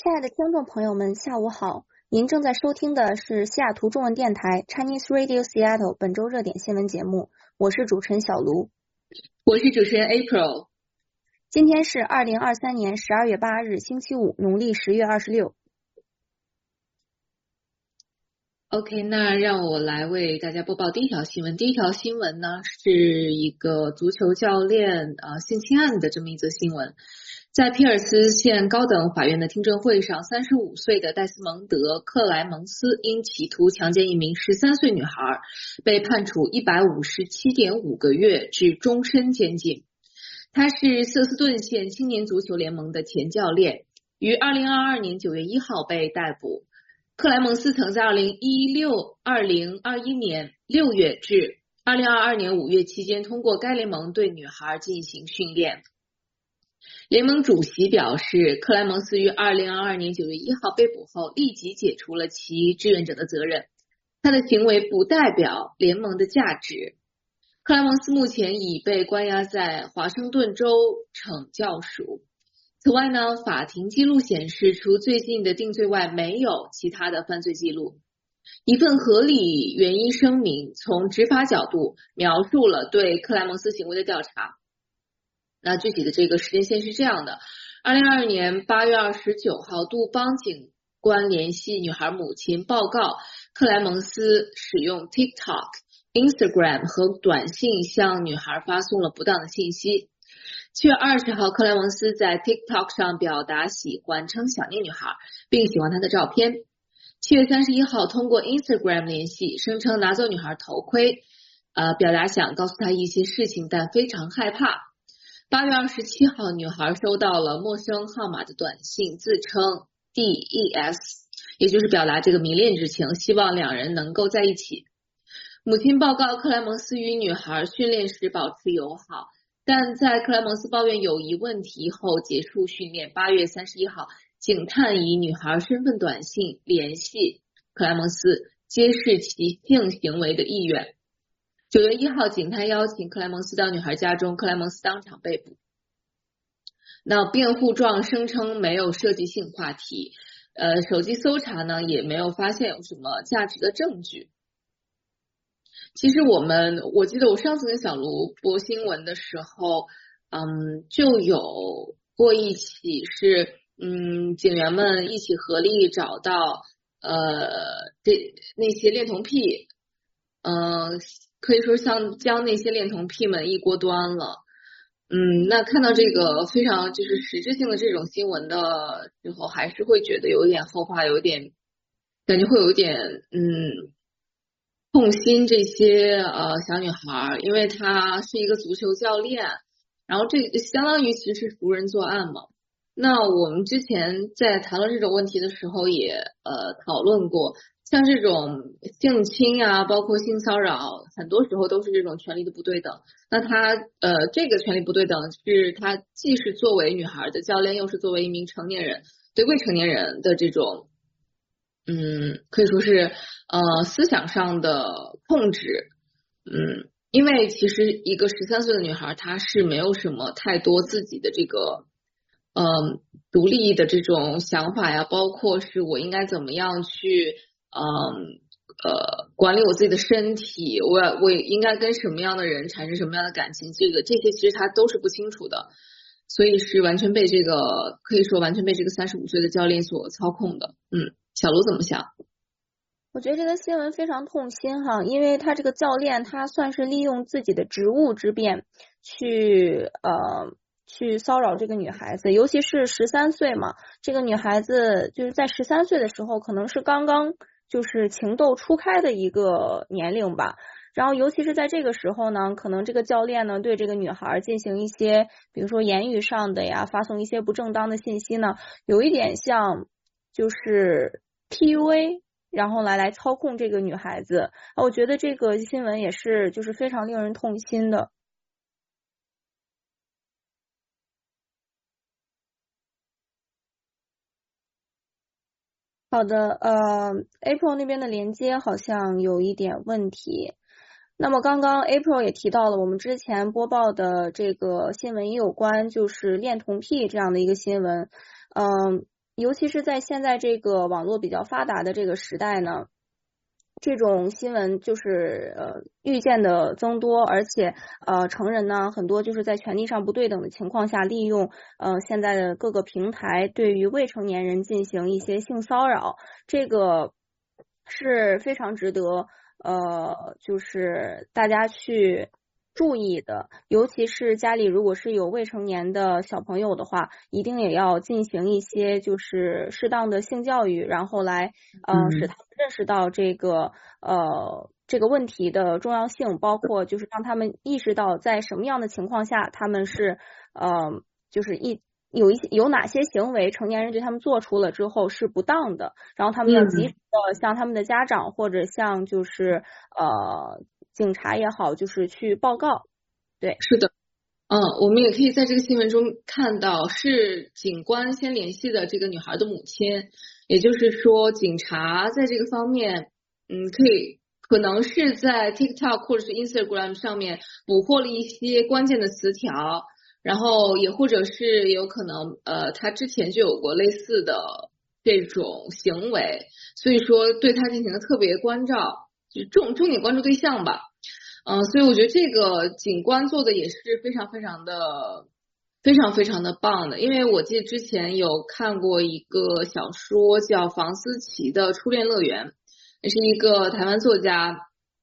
亲爱的听众朋友们，下午好！您正在收听的是西雅图中文电台 Chinese Radio Seattle 本周热点新闻节目，我是主持人小卢， 我是主持人 April。 今天是2023年12月8日，星期五，农历10月26。 OK， 那让我来为大家播报第一条新闻。第一条新闻呢，是一个足球教练性侵案的这么一则新闻。在皮尔斯县高等法院的听证会上，35岁的戴斯蒙德·克莱蒙斯因企图强奸一名13岁女孩，被判处157.5个月至终身监禁。他是瑟斯顿县青年足球联盟的前教练，于2022年9月1号被逮捕。克莱蒙斯曾在2021年6月至2022年5月期间通过该联盟对女孩进行训练。联盟主席表示，克莱蒙斯于2022年9月1号被捕后立即解除了其志愿者的责任，他的行为不代表联盟的价值。克莱蒙斯目前已被关押在华盛顿州惩教署。此外呢，法庭记录显示，除最近的定罪外，没有其他的犯罪记录。一份合理原因声明从执法角度描述了对克莱蒙斯行为的调查。那具体的这个时间线是这样的：2022年8月29号，杜邦警官联系女孩母亲，报告克莱蒙斯使用 TikTok、Instagram 和短信向女孩发送了不当的信息。7月20号，克莱蒙斯在 TikTok 上表达喜欢，称想念女孩，并喜欢她的照片。7月31号，通过 Instagram 联系，声称拿走女孩头盔，表达想告诉她一些事情，但非常害怕。8月27号，女孩收到了陌生号码的短信，自称 DES， 也就是表达这个迷恋之情，希望两人能够在一起。母亲报告，克莱蒙斯与女孩训练时保持友好，但在克莱蒙斯抱怨友谊问题后结束训练。8月31号，警探以女孩身份短信联系克莱蒙斯，揭示其性行为的意愿。9月1号，警探邀请克莱蒙斯到女孩家中，克莱蒙斯当场被捕。那辩护状声称没有涉及性话题，手机搜查呢也没有发现有什么价值的证据。其实我记得我上次跟小卢播新闻的时候，就有过一起是警员们一起合力找到那些恋童癖，可以说像将那些恋童癖们一锅端了。那看到这个非常就是实质性的这种新闻的时候，还是会觉得有点后怕，有点感觉会有点痛心这些小女孩，因为她是一个足球教练，然后这相当于其实是熟人作案嘛。那我们之前在谈论这种问题的时候也讨论过，像这种性侵啊，包括性骚扰，很多时候都是这种权利的不对等。那他这个权利不对等是他既是作为女孩的教练，又是作为一名成年人对未成年人的这种可以说是思想上的控制。因为其实一个13岁的女孩，她是没有什么太多自己的这个独立的这种想法呀，包括是我应该怎么样去管理我自己的身体，我应该跟什么样的人产生什么样的感情，这些其实他都是不清楚的，所以是完全被这个可以说完全被这个35岁的教练所操控的。小卢怎么想？ 我觉得这个新闻非常痛心哈，因为他这个教练他算是利用自己的职务之便去骚扰这个女孩子，尤其是13岁嘛，这个女孩子就是在13岁的时候可能是刚刚就是情窦初开的一个年龄吧，然后尤其是在这个时候呢，可能这个教练呢对这个女孩进行一些比如说言语上的呀，发送一些不正当的信息呢，有一点像就是 PUA， 然后来操控这个女孩子。我觉得这个新闻也是就是非常令人痛心的。好的，April 那边的连接好像有一点问题。那么刚刚 April 也提到了我们之前播报的这个新闻也有关就是恋童癖这样的一个新闻。 尤其是在现在这个网络比较发达的这个时代呢，这种新闻就是愈见的增多，而且成人呢很多就是在权利上不对等的情况下，利用现在的各个平台对于未成年人进行一些性骚扰，这个是非常值得就是大家去注意的，尤其是家里如果是有未成年的小朋友的话，一定也要进行一些就是适当的性教育，然后来使他们认识到这个问题的重要性，包括就是让他们意识到在什么样的情况下他们是就是有哪些行为成年人对他们做出了之后是不当的，然后他们要及时的向他们的家长或者向就是警察也好，就是去报告。对， 是的。我们也可以在这个新闻中看到，是警官先联系的这个女孩的母亲，也就是说，警察在这个方面，可能是在 TikTok 或者是 Instagram 上面捕获了一些关键的词条，然后也或者是有可能，他之前就有过类似的这种行为，所以说对他进行了特别关照，就是重点关注对象吧。所以我觉得这个警官做的也是非常非常的棒的，因为我记得之前有看过一个小说叫房思琪的初恋乐园，也是一个台湾作家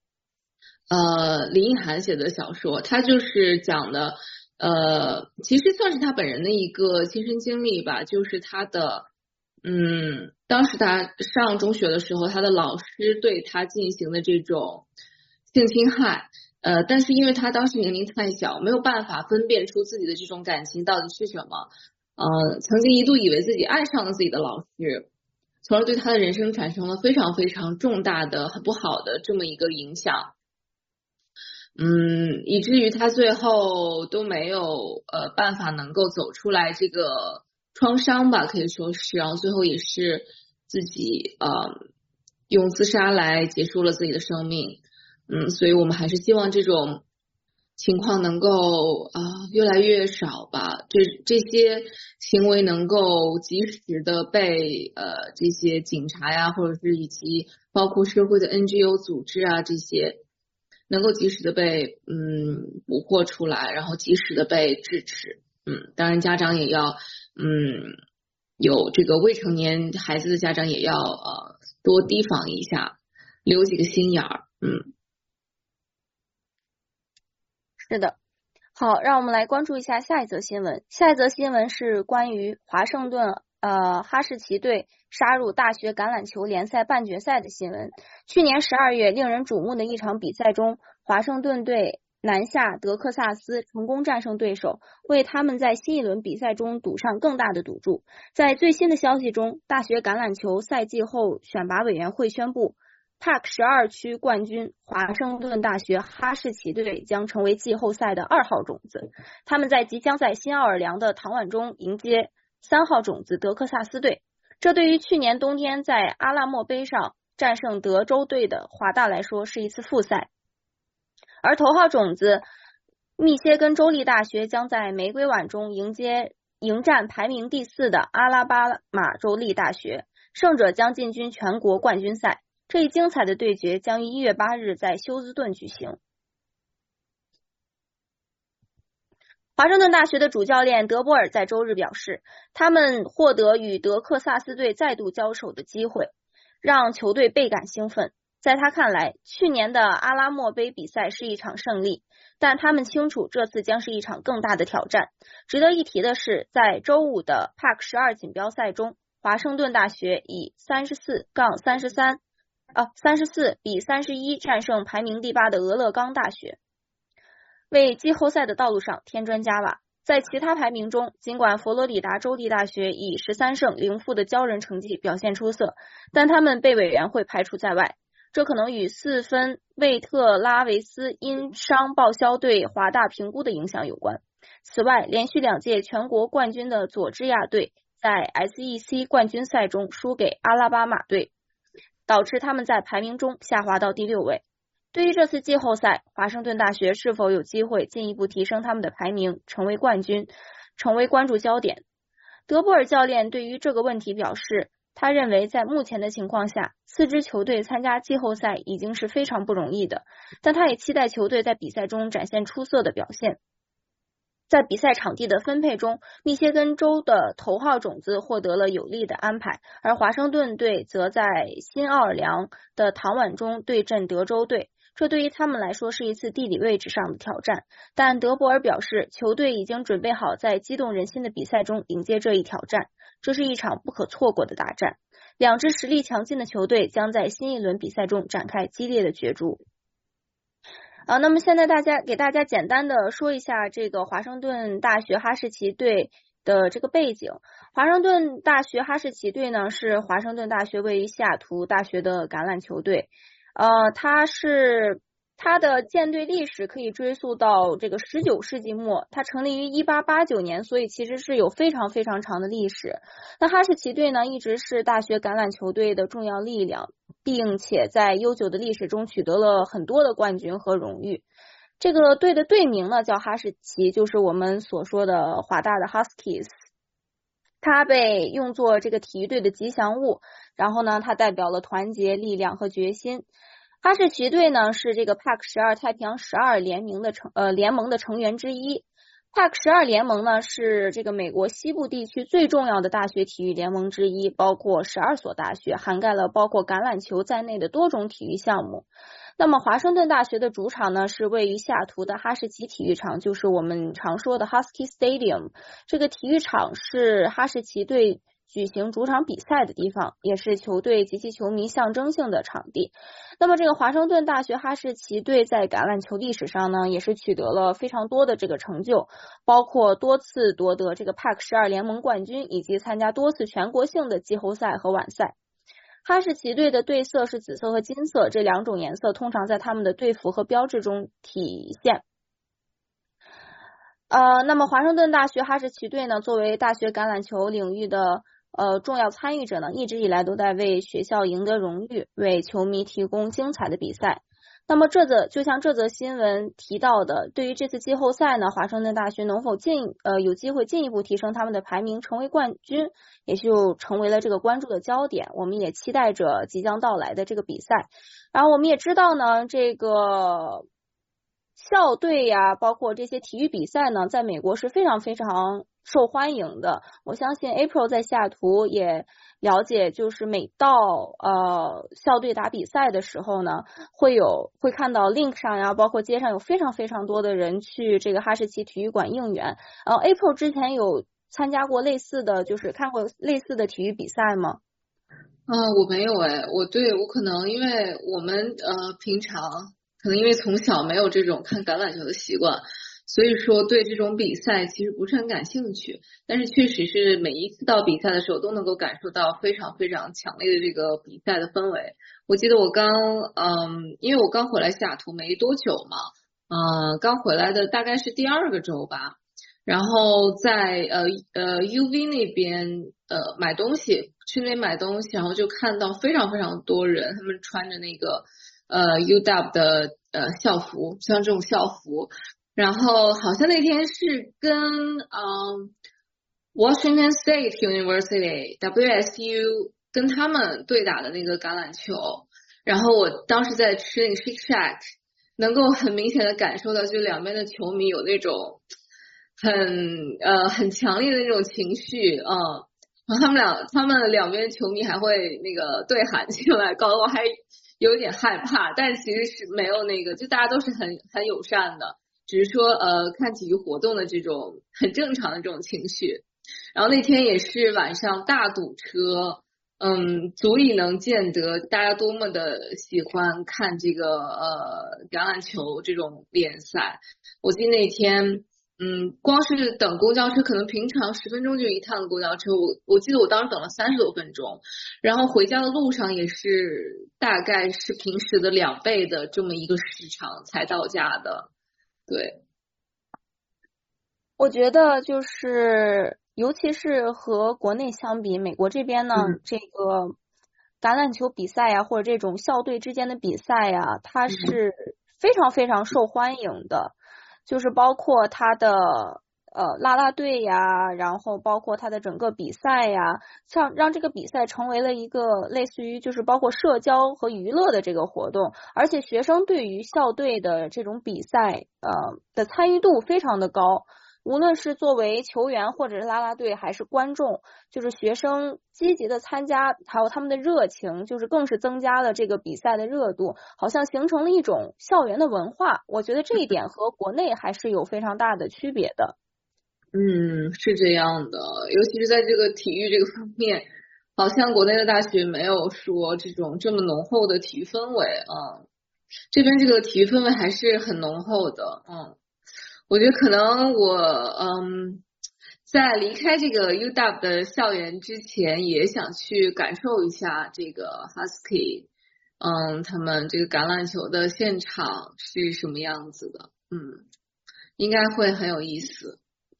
林奕涵写的小说，他就是讲的其实算是他本人的一个亲身经历吧，就是他的当时他上中学的时候，他的老师对他进行的这种性侵害，但是因为他当时年龄太小，没有办法分辨出自己的这种感情到底是什么，曾经一度以为自己爱上了自己的老师，从而对他的人生产生了非常非常重大的、很不好的这么一个影响，以至于他最后都没有办法能够走出来这个创伤吧，可以说是，然后最后也是自己用自杀来结束了自己的生命。所以我们还是希望这种情况能够越来越少吧，这些行为能够及时的被这些警察呀，或者是以及包括社会的 NGO 组织啊，这些能够及时的被捕获出来，然后及时的被制止。当然家长也要有这个未成年孩子的家长也要多提防一下，留几个心眼儿。 是的。好，让我们来关注一下下一则新闻。下一则新闻是关于华盛顿哈士奇队杀入大学橄榄球联赛半决赛的新闻。去年12月令人瞩目的一场比赛中，华盛顿队南下德克萨斯，成功战胜对手，为他们在新一轮比赛中赌上更大的赌注。在最新的消息中，大学橄榄球赛季后选拔委员会宣布，Pac 12区冠军华盛顿大学哈士奇队将成为季后赛的2号种子，他们即将在新奥尔良的唐碗中迎接3号种子德克萨斯队。这对于去年冬天在阿拉莫杯上战胜德州队的华大来说是一次复赛，而头号种子密歇根州立大学将在玫瑰碗中迎战排名第4的阿拉巴马州立大学，胜者将进军全国冠军赛。这一精彩的对决将于1月8日在休斯顿举行。华盛顿大学的主教练德波尔在周日表示，他们获得与德克萨斯队再度交手的机会，让球队倍感兴奋。在他看来，去年的阿拉莫杯比赛是一场胜利，但他们清楚这次将是一场更大的挑战。值得一提的是，在周五的 Pac 12锦标赛中，华盛顿大学以34-31比31战胜排名第8的俄勒冈大学，为季后赛的道路上添砖加瓦。在其他排名中，尽管佛罗里达州立大学以13胜0负的骄人成绩表现出色，但他们被委员会排除在外，这可能与4分魏特拉维斯因伤报销对华大评估的影响有关。此外，连续2届全国冠军的佐治亚队在 SEC 冠军赛中输给阿拉巴马队，导致他们在排名中下滑到第6位。对于这次季后赛，华盛顿大学是否有机会进一步提升他们的排名，成为冠军，成为关注焦点。 德波尔教练对于这个问题表示，他认为在目前的情况下，4支球队参加季后赛已经是非常不容易的，但他也期待球队在比赛中展现出色的表现。在比赛场地的分配中，密歇根州的头号种子获得了有利的安排，而华盛顿队则在新奥尔良的唐碗中对阵德州队，这对于他们来说是一次地理位置上的挑战。但德博尔表示，球队已经准备好在激动人心的比赛中迎接这一挑战，这是一场不可错过的大战。两支实力强劲的球队将在新一轮比赛中展开激烈的角逐。那么现在给大家简单的说一下这个华盛顿大学哈士奇队的这个背景。华盛顿大学哈士奇队呢是华盛顿大学位于西雅图大学的橄榄球队，它的建队历史可以追溯到这个19世纪末，它成立于1889年，所以其实是有非常非常长的历史。那哈士奇队呢一直是大学橄榄球队的重要力量，并且在悠久的历史中取得了很多的冠军和荣誉。这个队的队名呢叫哈士奇，就是我们所说的华大的 Huskies， 它被用作这个体育队的吉祥物，然后呢它代表了团结、力量和决心。哈士奇队呢是这个 PAC-12 太平洋12联盟的成员之一。PAC-12 联盟呢是这个美国西部地区最重要的大学体育联盟之一，包括12所大学，涵盖了包括橄榄球在内的多种体育项目。那么华盛顿大学的主场呢是位于西雅图的哈士奇体育场，就是我们常说的 Husky Stadium。这个体育场是哈士奇队举行主场比赛的地方，也是球队及其球迷象征性的场地。那么这个华盛顿大学哈士奇队在橄榄球历史上呢也是取得了非常多的这个成就，包括多次夺得这个 PAC-12 联盟冠军，以及参加多次全国性的季后赛和晚赛。哈士奇队的队色是紫色和金色，这两种颜色通常在他们的队服和标志中体现。那么华盛顿大学哈士奇队呢作为大学橄榄球领域的重要参与者呢，一直以来都在为学校赢得荣誉，为球迷提供精彩的比赛。那么就像这则新闻提到的，对于这次季后赛呢，华盛顿大学能否有机会进一步提升他们的排名，成为冠军，也就成为了这个关注的焦点。我们也期待着即将到来的这个比赛。然后我们也知道呢，这个校队呀，包括这些体育比赛呢，在美国是非常非常受欢迎的。我相信 April 在西雅图也了解，就是每到校队打比赛的时候呢，会看到 link 上呀，包括街上有非常非常多的人去这个哈士奇体育馆应援。April 之前有参加过类似的，就是看过类似的体育比赛吗？ 我没有我可能因为我们平常可能因为从小没有这种看橄榄球的习惯，所以说对这种比赛其实不是很感兴趣，但是确实是每一次到比赛的时候都能够感受到非常非常强烈的这个比赛的氛围。我记得因为我刚回来西雅图没多久嘛，刚回来的大概是第2个周吧，然后在UV 那边买东西，去那边买东西，然后就看到非常非常多人，他们穿着那个UW 的校服，像这种校服，然后好像那天是跟Washington State University WSU 跟他们对打的那个橄榄球，然后我当时在吃那个 Shake Shack， 能够很明显的感受到就两边的球迷有那种很强烈的那种情绪然后他们两边球迷还会那个对喊起来，搞得我还有点害怕，但其实是没有那个，就大家都是很友善的，只是说看体育活动的这种很正常的这种情绪。然后那天也是晚上大堵车，足以能见得大家多么的喜欢看这个橄榄球这种联赛。我记得那天光是等公交车，可能平常10分钟就一趟公交车，我记得我当时等了30多分钟，然后回家的路上也是大概是平时的2倍的这么一个时长才到家的。对， 我觉得就是尤其是和国内相比，美国这边呢，这个橄榄球比赛呀，或者这种校队之间的比赛呀，它是非常非常受欢迎的。就是包括它的啦啦队呀，然后包括它的整个比赛呀，像让这个比赛成为了一个类似于就是包括社交和娱乐的这个活动，而且学生对于校队的这种比赛的参与度非常的高。无论是作为球员或者是啦啦队还是观众，就是学生积极的参加，还有他们的热情，就是更是增加了这个比赛的热度，好像形成了一种校园的文化。我觉得这一点和国内还是有非常大的区别的。 是这样的，尤其是在这个体育这个方面，好像国内的大学没有说这种这么浓厚的体育氛围啊，这边这个体育氛围还是很浓厚的。我觉得可能我在离开这个 UW 的校园之前，也想去感受一下这个 Husky，他们这个橄榄球的现场是什么样子的，应该会很有意思。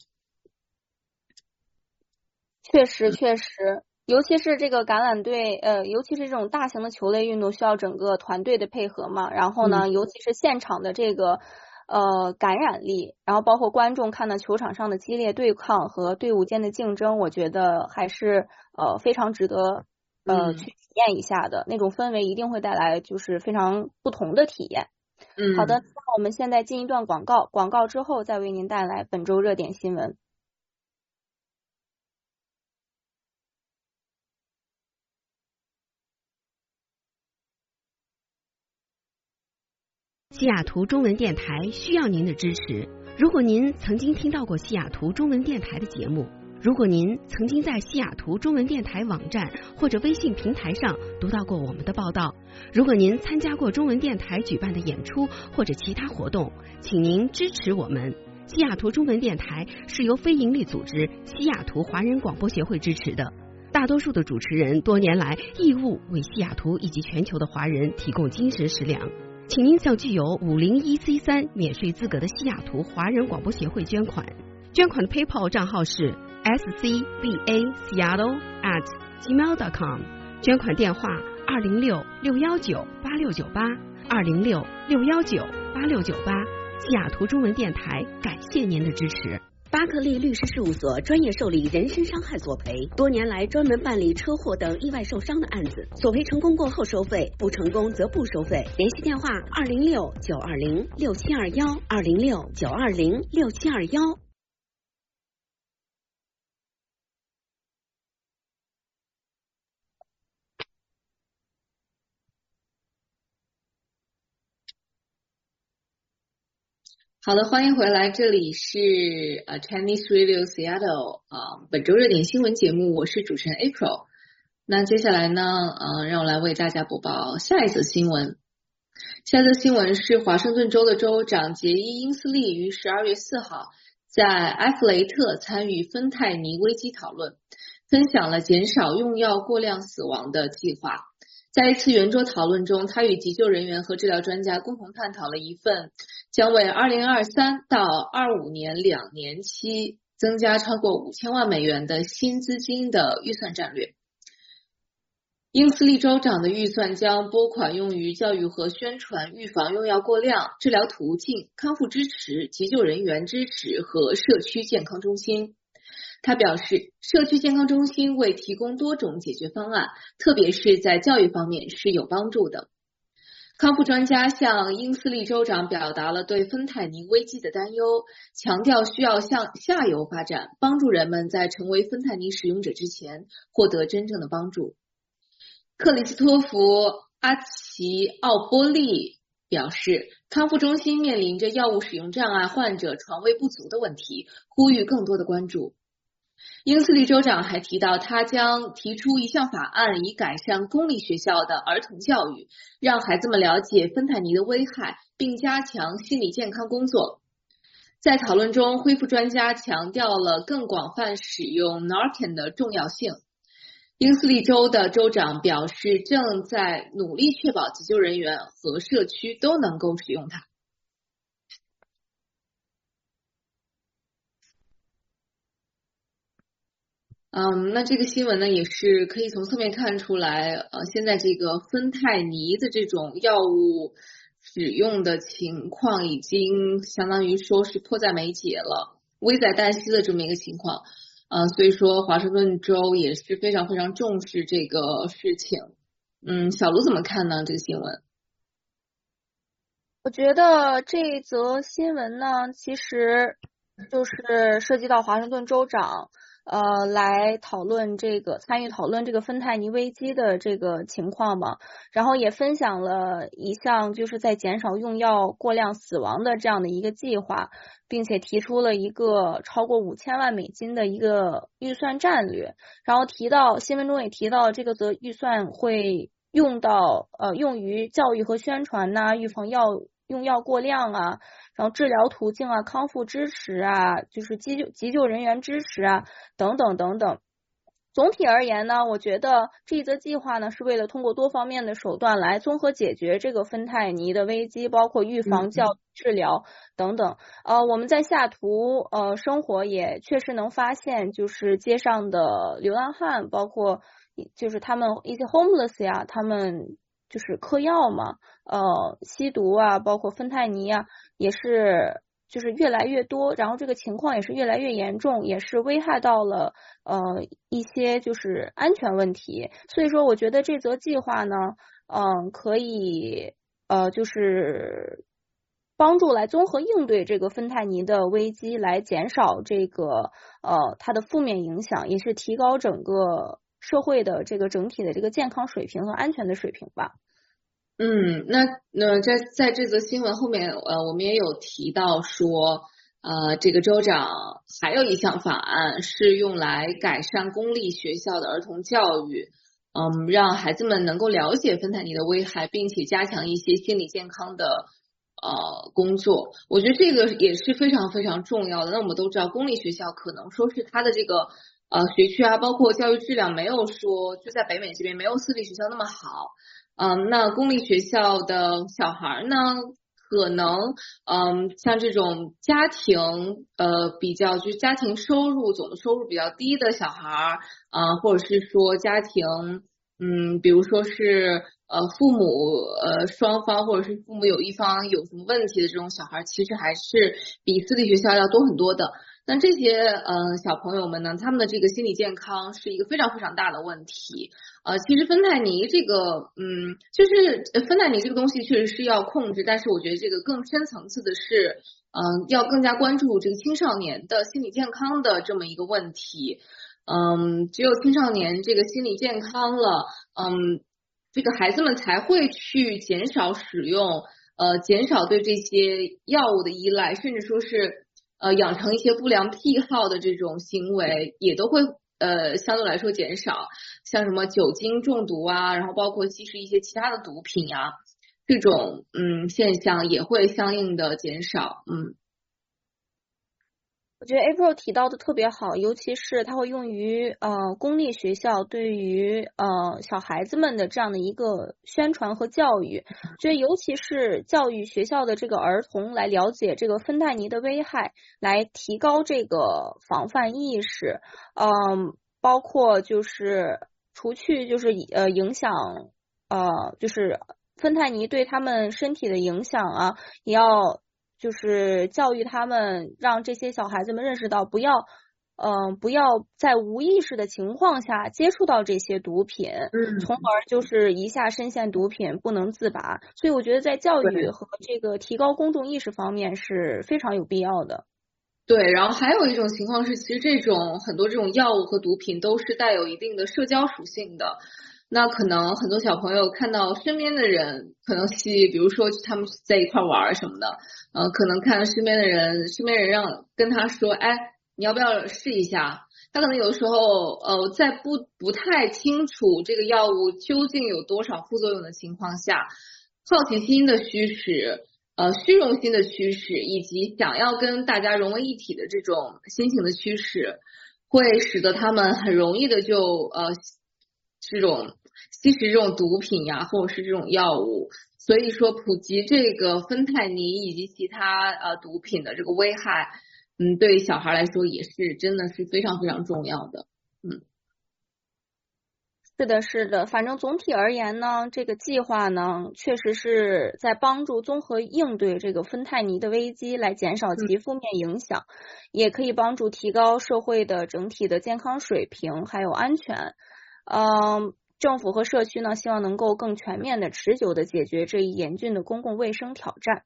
确实，尤其是这个橄榄队，尤其是这种大型的球类运动，需要整个团队的配合嘛。然后呢，尤其是现场的这个感染力，然后包括观众看到球场上的激烈对抗和队伍间的竞争，我觉得还是非常值得去体验一下的。那种氛围一定会带来就是非常不同的体验。好的，那我们现在进一段广告，广告之后再为您带来本周热点新闻。 西雅图中文电台需要您的支持。如果您曾经听到过西雅图中文电台的节目，如果您曾经在西雅图中文电台网站或者微信平台上读到过我们的报道，如果您参加过中文电台举办的演出或者其他活动，请您支持我们。西雅图中文电台是由非营利组织西雅图华人广播协会支持的，大多数的主持人多年来义务为西雅图以及全球的华人提供精神食粮。请您向具有501C3免税资格的西雅图华人广播协会捐款。捐款的 PayPal 账号是 scbaseattle@gmail.com， 捐款电话206-619-8698，206-619-8698。西雅图中文电台感谢您的支持。巴克利律师事务所专业受理人身伤害索赔，多年来专门办理车祸等意外受伤的案子，索赔成功过后收费，不成功则不收费。联系电话206-920-6721，206-920-6721。 好的，欢迎回来，这里是Chinese Radio Seattle 本周热点新闻节目，我是主持人 April。那接下来呢，让我来为大家播报下一则新闻。下一则新闻是华盛顿州的州长杰伊·英斯利于12月4号在埃弗雷特参与芬太尼危机讨论，分享了减少用药过量死亡的计划。在一次圆桌讨论中，他与急救人员和治疗专家共同探讨了一份将为2023到25年2年期增加超过5000万美元的新资金的预算战略。英斯利州长的预算将拨款用于教育和宣传、预防用药过量、治疗途径、康复支持、急救人员支持和社区健康中心。他表示，社区健康中心为提供多种解决方案，特别是在教育方面是有帮助的。康复专家向英斯利州长表达了对芬太尼危机的担忧，强调需要向下游发展，帮助人们在成为芬太尼使用者之前获得真正的帮助。克里斯托弗·阿奇奥波利表示，康复中心面临着药物使用障碍患者床位不足的问题，呼吁更多的关注。英斯利州长还提到，他将提出一项法案，以改善公立学校的儿童教育，让孩子们了解芬太尼的危害，并加强心理健康工作。在讨论中，恢复专家强调了更广泛使用 Narcan 的重要性。英斯利州的州长表示，正在努力确保急救人员和社区都能够使用它。那这个新闻呢，也是可以从侧面看出来，现在这个芬太尼的这种药物使用的情况已经相当于说是迫在眉睫了。 危在旦夕的这么一个情况。所以说华盛顿州也是非常非常重视这个事情。小卢怎么看呢？这个新闻？ 我觉得这则新闻呢，其实就是涉及到华盛顿州长来参与讨论这个芬太尼危机的这个情况嘛，然后也分享了一项就是在减少用药过量死亡的这样的一个计划，并且提出了一个超过5000万美金的一个预算战略，然后新闻中也提到这个预算会用于教育和宣传呐，预防用药过量啊，然后治疗途径啊，康复支持啊，就是急救人员支持啊，等等等等。总体而言呢，我觉得这一则计划呢，是为了通过多方面的手段来综合解决这个芬太尼的危机，包括预防、教育、治疗等等。我们在西雅图生活也确实能发现，就是街上的流浪汉，包括就是他们一些 homeless 呀，他们就是嗑药嘛，吸毒啊，包括芬太尼啊，也是就是越来越多，然后这个情况也是越来越严重，也是危害到了一些就是安全问题。所以说我觉得这则计划呢，可以就是帮助来综合应对这个芬太尼的危机，来减少这个它的负面影响，也是提高整个社会的这个整体的这个健康水平和安全的水平吧。 那在这则新闻后面，我们也有提到说，这个州长还有一项法案是用来改善公立学校的儿童教育，让孩子们能够了解芬太尼的危害，并且加强一些心理健康的工作。我觉得这个也是非常非常重要的。那我们都知道，公立学校可能说是它的这个学区啊，包括教育质量没有说就在北美这边没有私立学校那么好。那公立学校的小孩呢，可能像这种家庭比较就是家庭总的收入比较低的小孩或者是说家庭比如说是父母双方或者是父母有一方有什么问题的这种小孩，其实还是比私立学校要多很多的。那这些小朋友们呢，他们的这个心理健康是一个非常非常大的问题。其实芬太尼这个就是芬太尼这个东西确实是要控制，但是我觉得这个更深层次的是要更加关注这个青少年的心理健康的这么一个问题。只有青少年这个心理健康了，这个孩子们才会去减少使用减少对这些药物的依赖，甚至说是养成一些不良癖好的这种行为，也都会相对来说减少，像什么酒精中毒啊，然后包括吸食一些其他的毒品啊，这种现象也会相应的减少。 我觉得 April 提到的特别好，尤其是它会用于公立学校对于小孩子们的这样的一个宣传和教育。觉得尤其是教育学校的这个儿童来了解这个芬太尼的危害，来提高这个防范意识。包括就是除去就是影响就是芬太尼对他们身体的影响啊，也要就是教育他们，让这些小孩子们认识到不要在无意识的情况下接触到这些毒品，从而就是一下深陷毒品不能自拔。所以我觉得在教育和这个提高公众意识方面是非常有必要的。 对，然后还有一种情况是，其实很多这种药物和毒品都是带有一定的社交属性的。那可能很多小朋友看到身边的人可能比如说他们在一块玩什么的，可能看身边人跟他说，哎，你要不要试一下？他可能有的时候在不太清楚这个药物究竟有多少副作用的情况下，好奇心的驱使。虚荣心的驱使，以及想要跟大家融为一体的这种心情的驱使，会使得他们很容易的就吸食这种毒品呀，或者是这种药物。所以说，普及这个芬太尼以及其他毒品的这个危害，对小孩来说也是真的是非常非常重要的。 是的，是的，反正总体而言呢，这个计划呢，确实是在帮助综合应对这个芬太尼的危机，来减少其负面影响，也可以帮助提高社会的整体的健康水平还有安全。政府和社区呢，希望能够更全面的、持久的解决这一严峻的公共卫生挑战。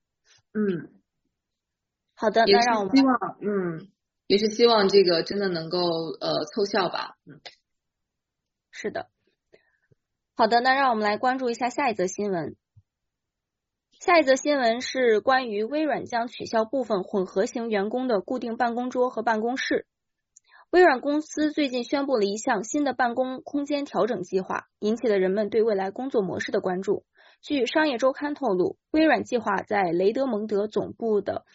好的，那让我们也是希望这个真的能够凑效吧。 是的。好的，那让我们来关注一下下一则新闻。下一则新闻是关于微软将取消部分混合型员工的固定办公桌和办公室。微软公司最近宣布了一项新的办公空间调整计划，引起了人们对未来工作模式的关注。据商业周刊透露，微软计划在雷德蒙德总部的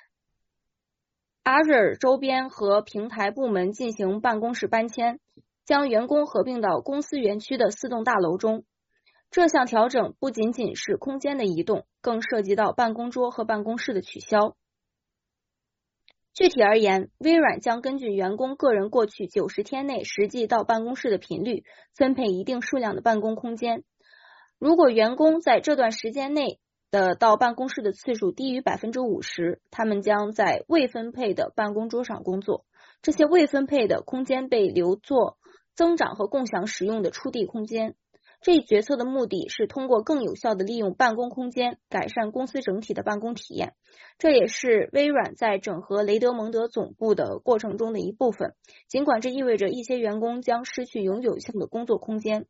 Azure 周边和平台部门进行办公室搬迁，将员工合并到公司园区的4栋大楼中。这项调整不仅仅是空间的移动，更涉及到办公桌和办公室的取消。具体而言，微软将根据员工个人过去90天内实际到办公室的频率，分配一定数量的办公空间。如果员工在这段时间内的到办公室的次数低于 50%， 他们将在未分配的办公桌上工作。这些未分配的空间被留作增长和共享使用的出地空间。这一决策的目的是通过更有效地利用办公空间，改善公司整体的办公体验。这也是微软在整合雷德蒙德总部的过程中的一部分，尽管这意味着一些员工将失去永久性的工作空间。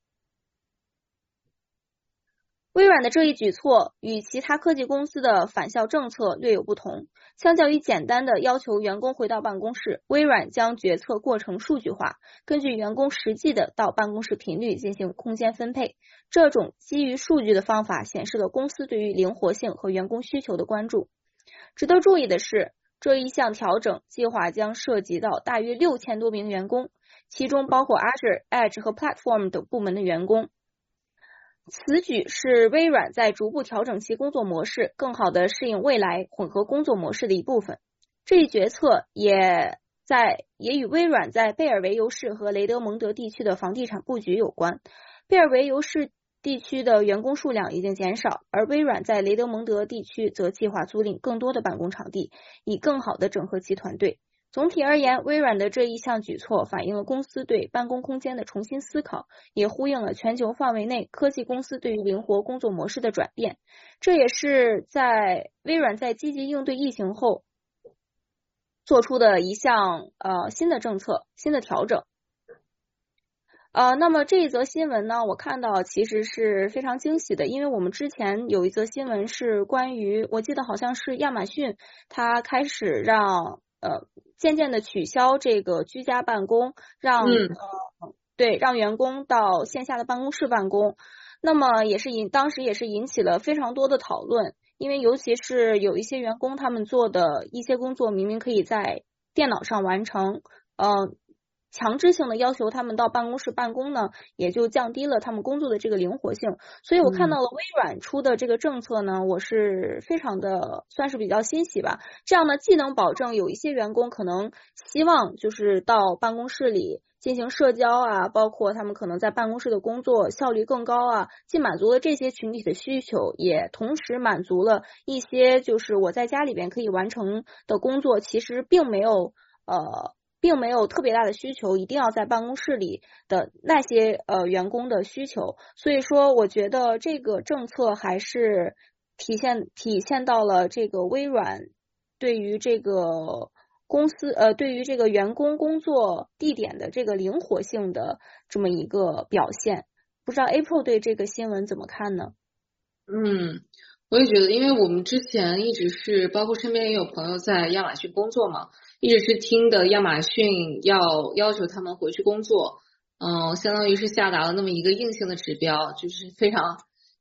微软的这一举措与其他科技公司的返校政策略有不同，相较于简单的要求员工回到办公室，微软将决策过程数据化，根据员工实际的到办公室频率进行空间分配。这种基于数据的方法显示了公司对于灵活性和员工需求的关注。值得注意的是，这一项调整计划将涉及到大约6000多名员工，其中包括 Azure、Edge 和 Platform 等部门的员工。此举是微软在逐步调整其工作模式，更好地适应未来混合工作模式的一部分。这一决策也与微软在贝尔维尤市和雷德蒙德地区的房地产布局有关。贝尔维尤市地区的员工数量已经减少，而微软在雷德蒙德地区则计划租赁更多的办公场地，以更好地整合其团队。总体而言，微软的这一项举措反映了公司对办公空间的重新思考，也呼应了全球范围内科技公司对于灵活工作模式的转变。这也是微软在积极应对疫情后做出的一项新的政策、新的调整。那么这一则新闻呢，我看到其实是非常惊喜的，因为我们之前有一则新闻是关于，我记得好像是亚马逊，它开始让渐渐的取消这个居家办公，让员工到线下的办公室办公。那么当时也是引起了非常多的讨论，因为尤其是有一些员工他们做的一些工作明明可以在电脑上完成，强制性的要求他们到办公室办公呢，也就降低了他们工作的这个灵活性。所以我看到了微软出的这个政策呢，我是非常的算是比较欣喜吧。这样呢，既能保证有一些员工可能希望就是到办公室里进行社交啊，包括他们可能在办公室的工作效率更高啊，既满足了这些群体的需求，也同时满足了一些就是我在家里边可以完成的工作，其实并没有特别大的需求，一定要在办公室里的那些员工的需求。所以说我觉得这个政策还是体现到了这个微软对于这个公司对于这个员工工作地点的这个灵活性的这么一个表现。不知道 April 对这个新闻怎么看呢？ 我也觉得，因为我们之前一直是包括身边也有朋友在亚马逊工作嘛，一直是听的亚马逊要求他们回去工作，相当于是下达了那么一个硬性的指标，就是非常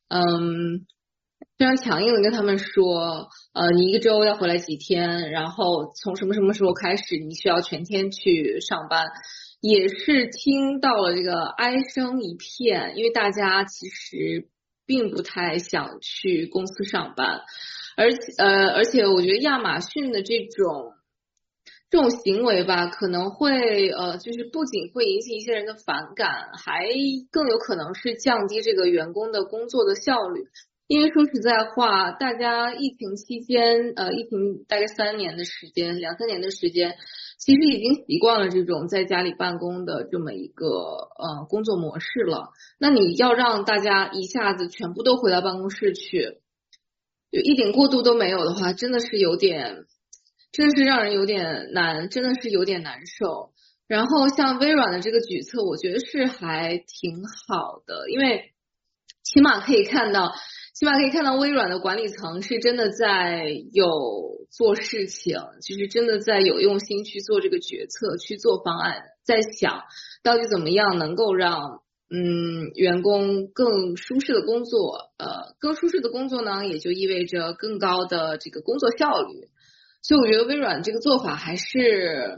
强硬的跟他们说，你一个周要回来几天，然后从什么什么时候开始你需要全天去上班，也是听到了这个哀声一片，因为大家其实并不太想去公司上班，而且我觉得亚马逊的这这种行为吧，可能会就是不仅会引起一些人的反感，还更有可能是降低这个员工的工作的效率。因为说实在话，大家疫情期间，疫情大概2-3年的时间，其实已经习惯了这种在家里办公的这么一个工作模式了。那你要让大家一下子全部都回到办公室去，就一点过渡都没有的话，真的是让人有点难，真的是有点难受。然后像微软的这个举措，我觉得是还挺好的，因为起码可以看到微软的管理层是真的在有做事情，就是真的在有用心去做这个决策，去做方案，在想到底怎么样能够让员工更舒适的工作，更舒适的工作呢，也就意味着更高的这个工作效率。所以我觉得微软这个做法还是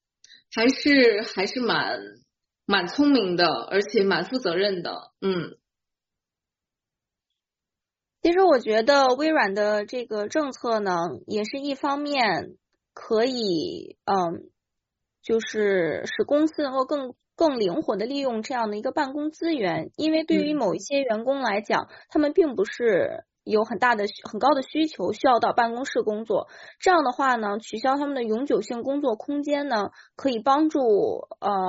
蛮聪明的，而且蛮负责任的。 其实我觉得微软的这个政策呢，也是一方面可以就是使公司能够更灵活的利用这样的一个办公资源，因为对于某一些员工来讲，他们并不是有很高的需求需要到办公室工作，这样的话呢，取消他们的永久性工作空间呢，可以帮助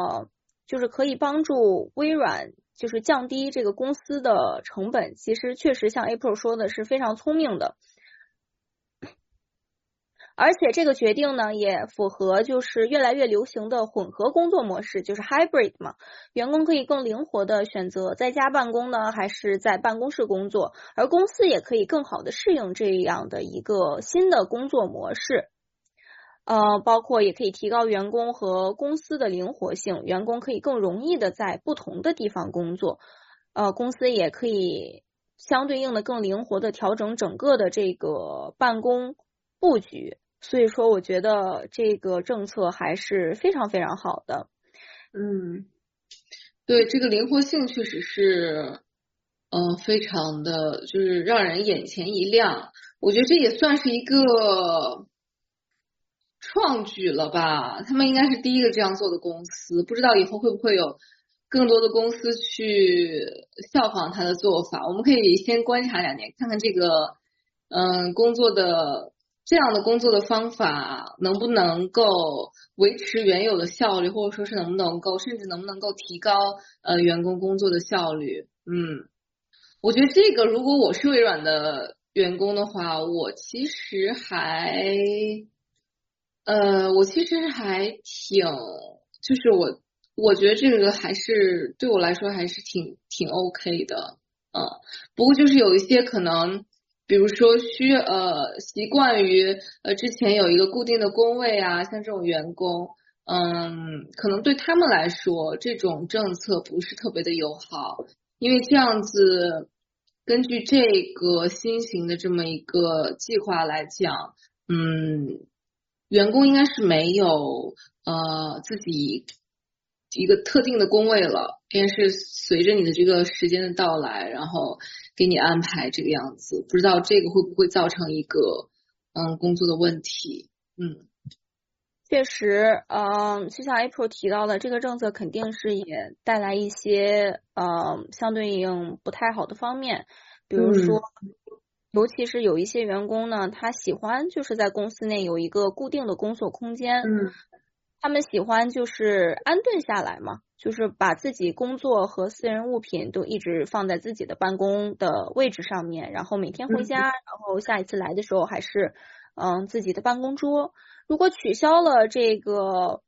微软就是降低这个公司的成本。其实确实像 April 说的是非常聪明的，而且这个决定呢也符合就是越来越流行的混合工作模式，就是 hybrid 嘛，员工可以更灵活的选择在家办公呢还是在办公室工作，而公司也可以更好的适应这样的一个新的工作模式。包括也可以提高员工和公司的灵活性，员工可以更容易的在不同的地方工作，公司也可以相对应的更灵活的调整整个的这个办公布局。所以说我觉得这个政策还是非常非常好的。 对，这个灵活性确实是非常的就是让人眼前一亮。我觉得这也算是一个创举了吧，他们应该是第一个这样做的公司，不知道以后会不会有更多的公司去效仿他的做法。我们可以先观察2年，看看这个这样的工作的方法能不能够维持原有的效率，或者说是甚至能不能够提高员工工作的效率。我觉得这个如果我是微软的员工的话，我其实还挺，就是我觉得这个还是对我来说还是挺 OK 的。不过就是有一些可能比如说习惯于之前有一个固定的工位啊，像这种员工可能对他们来说这种政策不是特别的友好，因为这样子根据这个新型的这么一个计划来讲，员工应该是没有自己一个特定的工位了，应该是随着你的这个时间的到来，然后给你安排这个样子。不知道这个会不会造成一个工作的问题。 确实就像 April 提到的，这个政策肯定是也带来一些相对应不太好的方面，比如说尤其是有一些员工呢，他喜欢就是在公司内有一个固定的工作空间，他们喜欢就是安顿下来嘛，就是把自己工作和私人物品都一直放在自己的办公的位置上面，然后每天回家，然后下一次来的时候还是自己的办公桌。如果取消了这个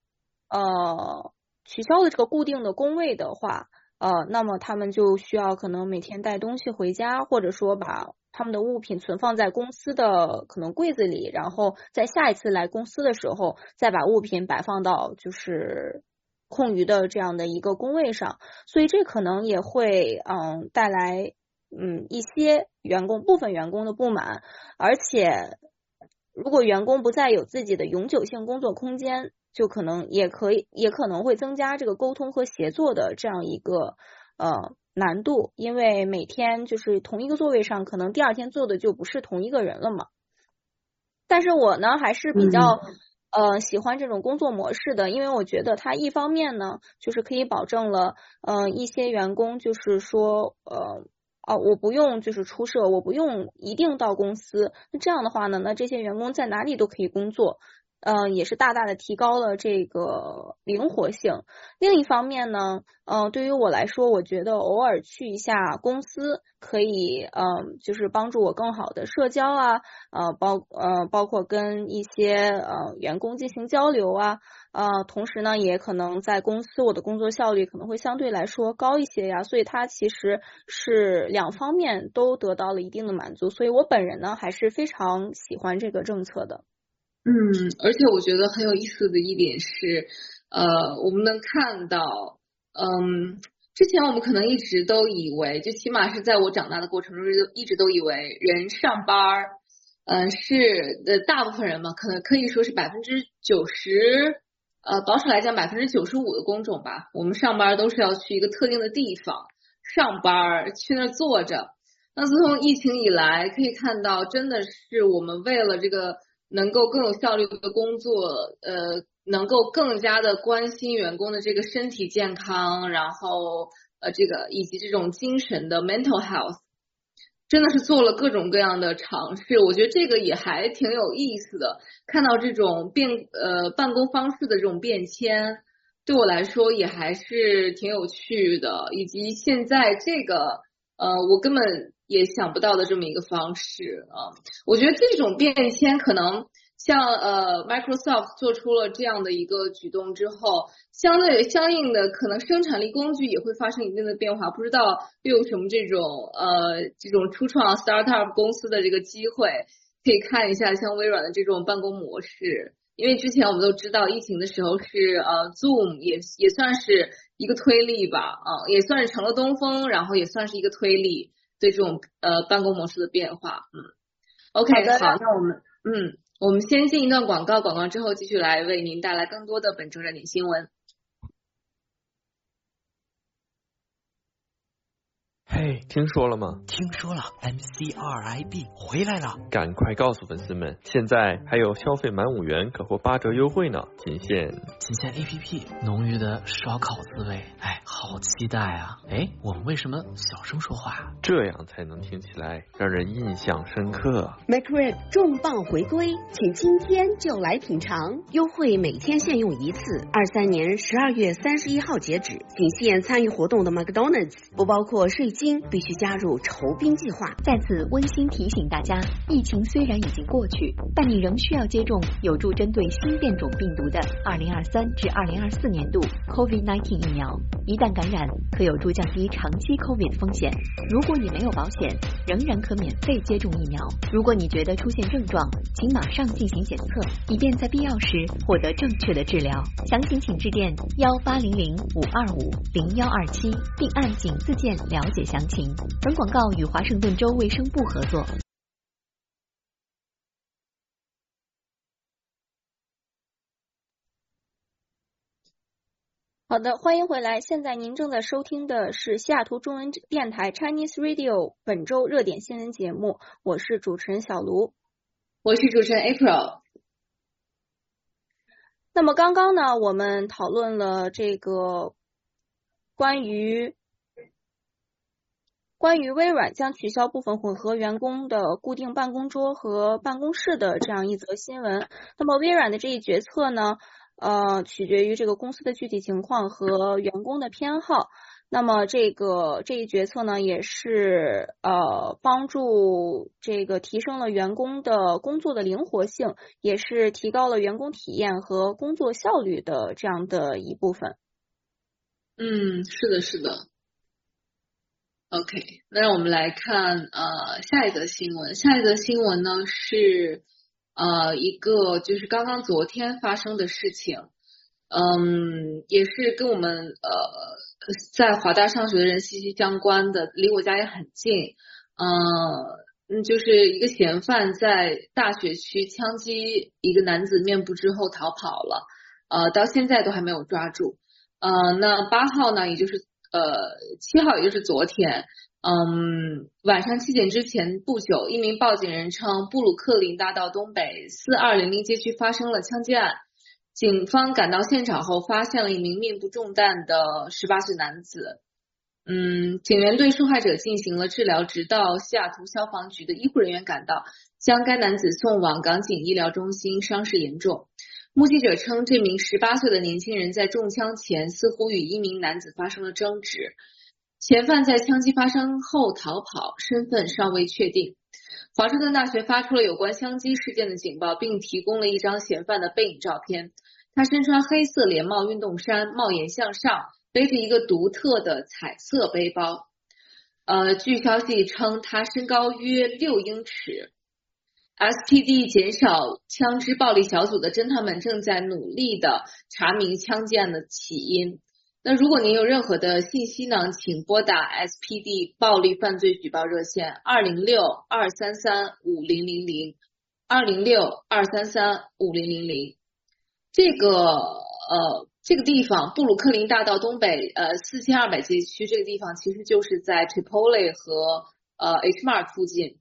固定的工位的话，那么他们就需要可能每天带东西回家，或者说把他们的物品存放在公司的可能柜子里，然后在下一次来公司的时候再把物品摆放到就是空余的这样的一个工位上。所以这可能也会带来一些部分员工的不满，而且如果员工不再有自己的永久性工作空间，就可能也可能会增加这个沟通和协作的这样一个难度，因为每天就是同一个座位上，可能第二天坐的就不是同一个人了嘛。但是我呢还是比较喜欢这种工作模式的，因为我觉得它一方面呢，就是可以保证了一些员工就是说我不用就是出社，我不用一定到公司，那这样的话呢，那这些员工在哪里都可以工作。也是大大的提高了这个灵活性。另一方面呢，对于我来说，我觉得偶尔去一下公司可以，就是帮助我更好的社交啊，包括跟一些员工进行交流啊，同时呢，也可能在公司我的工作效率可能会相对来说高一些呀，所以它其实是两方面都得到了一定的满足，所以我本人呢还是非常喜欢这个政策的。 而且我觉得很有意思的一点是，我们能看到，之前我们可能一直都以为，就起码是在我长大的过程中，一直都以为人上班是大部分人嘛，可以说是90%，保守来讲95%的工种吧，我们上班都是要去一个特定的地方上班，去那儿坐着。那自从疫情以来，可以看到，真的是我们为了这个能够更有效率的工作，能够更加的关心员工的这个身体健康，然后这个以及这种精神的 mental health， 真的是做了各种各样的尝试。我觉得这个也还挺有意思的，看到这种办公方式的这种变迁，对我来说也还是挺有趣的，以及现在这个我根本也想不到的这么一个方式啊。我觉得这种变迁可能像Microsoft 做出了这样的一个举动之后，相应的可能生产力工具也会发生一定的变化，不知道又有什么这种初创 startup 公司的这个机会，可以看一下像微软的这种办公模式。因为之前我们都知道疫情的时候是Zoom 也算是一个推力吧，也算是成了东风，然后也算是一个推力对这种办公模式的变化。OK， 好，那我们先进一段广告之后继续来为您带来更多的本周热点新闻。 嘿，听说了吗？ 听说了 ，MCRIB 回来了！ 赶快告诉粉丝们，现在还有消费满5元可获8折优惠呢，仅限 APP， 浓郁的烧烤滋味，好期待啊！我们为什么小声说话？ 这样才能听起来让人印象深刻。 McRib 重磅回归，请今天就来品尝，优惠每天限用1次，23年12月31号截止，仅限参与活动的 McDonald's， 不包括税金，必须加入酬宾计划。 在此温馨提醒大家，疫情虽然已经过去，但你仍需要接种有助针对新变种病毒的2023至2024年度 COVID-19 疫苗。一旦感染，可有助降低长期 COVID 风险。如果你没有保险，仍然可免费接种疫苗。如果你觉得出现症状，请马上进行检测，以便在必要时获得正确的治疗。详情请致电1800-525-0127，并按井字键了解详情。本广告与华盛顿州卫生部合作。 好的，欢迎回来。现在您正在收听的是西雅图中文电台 Chinese Radio 本周热点新闻节目，我是主持人小卢， 我是主持人 April。 那么刚刚呢，我们讨论了这个关于微软将取消部分混合员工的固定办公桌和办公室的这样一则新闻。那么微软的这一决策呢，取决于这个公司的具体情况和员工的偏好。那么这一决策呢，也是帮助这个提升了员工的工作的灵活性，也是提高了员工体验和工作效率的这样的一部分。 是的。OK， 那让我们来看下一则新闻。下一则新闻呢是一个就是刚刚昨天发生的事情，也是跟我们在华大上学的人息息相关的，离我家也很近。就是一个嫌犯在大学区枪击一个男子面部之后逃跑了，到现在都还没有抓住。那8号呢，也就是7号，也就是昨天，晚上7点之前不久，一名报警人称布鲁克林大道东北4200街区发生了枪击案， 警方赶到现场后，发现了一名命不中弹的18岁男子。警员对受害者进行了治疗，直到西雅图消防局的医护人员赶到，将该男子送往港警医疗中心，伤势严重。目击者称，这名18岁的年轻人在中枪前似乎与一名男子发生了争执，嫌犯在枪击发生后逃跑，身份尚未确定。华盛顿大学发出了有关枪击事件的警报，并提供了一张嫌犯的背影照片。他身穿黑色连帽运动衫，帽檐向上，背着一个独特的彩色背包。据消息称，他身高约6英尺。SPD 减少枪支暴力小组的侦探们正在努力的查明枪击案的起因。那如果您有任何的信息呢，请拨打 SPD 暴力犯罪举报热线206-233-5000 206-233-5000。这个地方布鲁克林大道东北4200街区，这个地方其实就是在 Chipotle 和H-Mart 附近，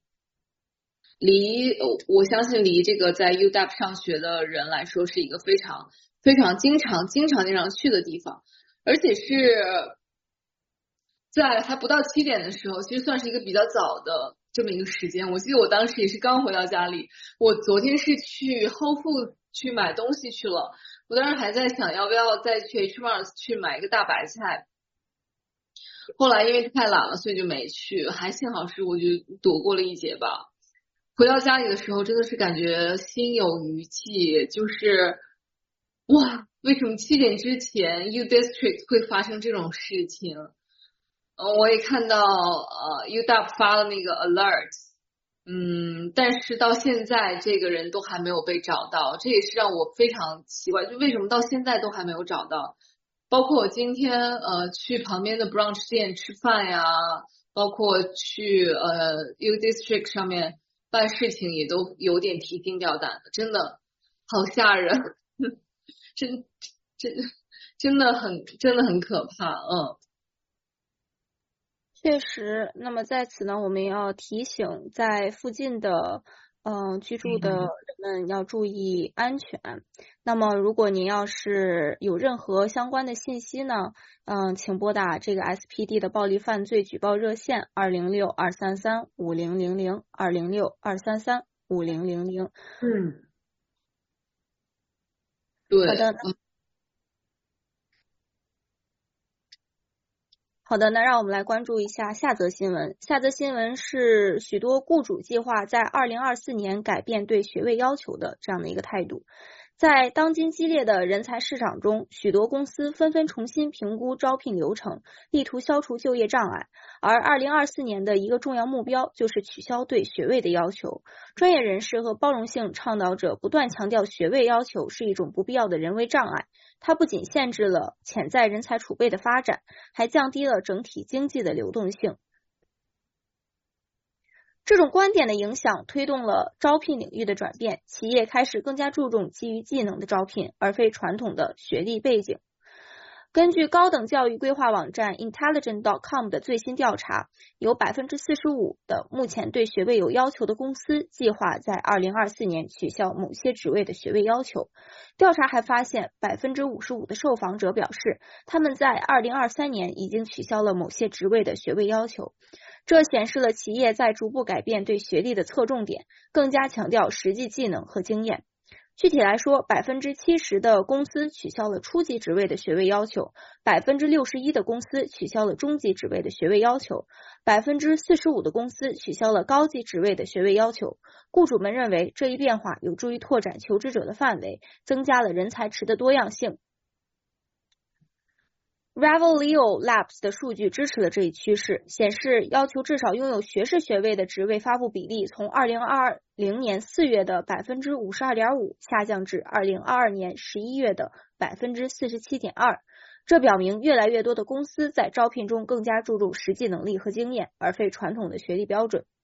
我相信离这个在 UW 上学的人来说是一个非常非常经常去的地方，而且是在还不到7点的时候，其实算是一个比较早的这么一个时间。我记得我当时也是刚回到家里，我昨天是去 Whole Foods 去买东西去了，我当时还在想要不要再去 H-Mart 去买一个大白菜，后来因为太懒了，所以就没去，还幸好是我就躲过了一劫吧。回到家里的时候真的是感觉心有余悸，就是哇，为什么7点之前 U District 会发生这种事情？我也看到UW 发了那个 alert，但是到现在这个人都还没有被找到，这也是让我非常奇怪，就为什么到现在都还没有找到。包括我今天去旁边的 brunch 店吃饭呀，包括去U District 上面办事情也都有点提心吊胆的，真的好吓人，真的很可怕。 确实，那么在此呢，我们要提醒在附近的居住的人们要注意安全。那么如果您要是有任何相关的信息呢，请拨打这个 SPD 的暴力犯罪举报热线206-233-5000 206-233-5000。 对。 好的，那让我们来关注一下下则新闻。下则新闻是许多雇主计划在2024年改变对学位要求的这样的一个态度。在当今激烈的人才市场中，许多公司纷纷重新评估招聘流程，力图消除就业障碍。而2024年的一个重要目标就是取消对学位的要求。专业人士和包容性倡导者不断强调，学位要求是一种不必要的人为障碍。它不仅限制了潜在人才储备的发展，还降低了整体经济的流动性。这种观点的影响推动了招聘领域的转变，企业开始更加注重基于技能的招聘，而非传统的学历背景。根据高等教育规划网站 Intelligent.com 的最新调查，有 45% 的目前对学位有要求的公司计划在2024年取消某些职位的学位要求。调查还发现 55% 的受访者表示，他们在2023年已经取消了某些职位的学位要求。这显示了企业在逐步改变对学历的侧重点，更加强调实际技能和经验。具体来说， 70% 的公司取消了初级职位的学位要求， 61% 的公司取消了中级职位的学位要求， 45% 的公司取消了高级职位的学位要求。雇主们认为这一变化有助于拓展求职者的范围，增加了人才池的多样性。Revelio Labs 的数据支持了这一趋势，显示要求至少拥有学士学位的职位发布比例从2020年4月的 52.5% 下降至2022年11月的 47.2%。这表明越来越多的公司在招聘中更加注重实际能力和经验，而非传统的学历标准。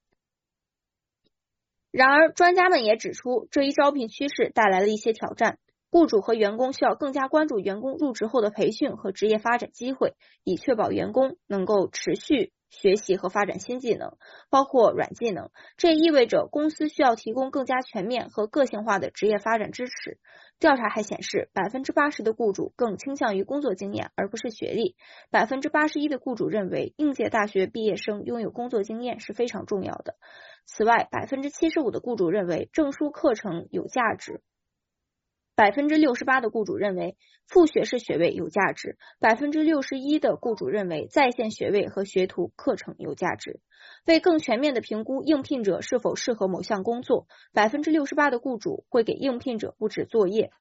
然而，专家们也指出，这一招聘趋势带来了一些挑战。雇主和员工需要更加关注员工入职后的培训和职业发展机会，以确保员工能够持续学习和发展新技能，包括软技能。这意味着公司需要提供更加全面和个性化的职业发展支持。调查还显示 80% 的雇主更倾向于工作经验而不是学历， 81% 的雇主认为应届大学毕业生拥有工作经验是非常重要的。此外 75% 的雇主认为证书课程有价值， 68% 的雇主认为副学士学位有价值， 61% 的雇主认为在线学位和学徒课程有价值。为更全面的评估应聘者是否适合某项工作， 68% 的雇主会给应聘者布置作业，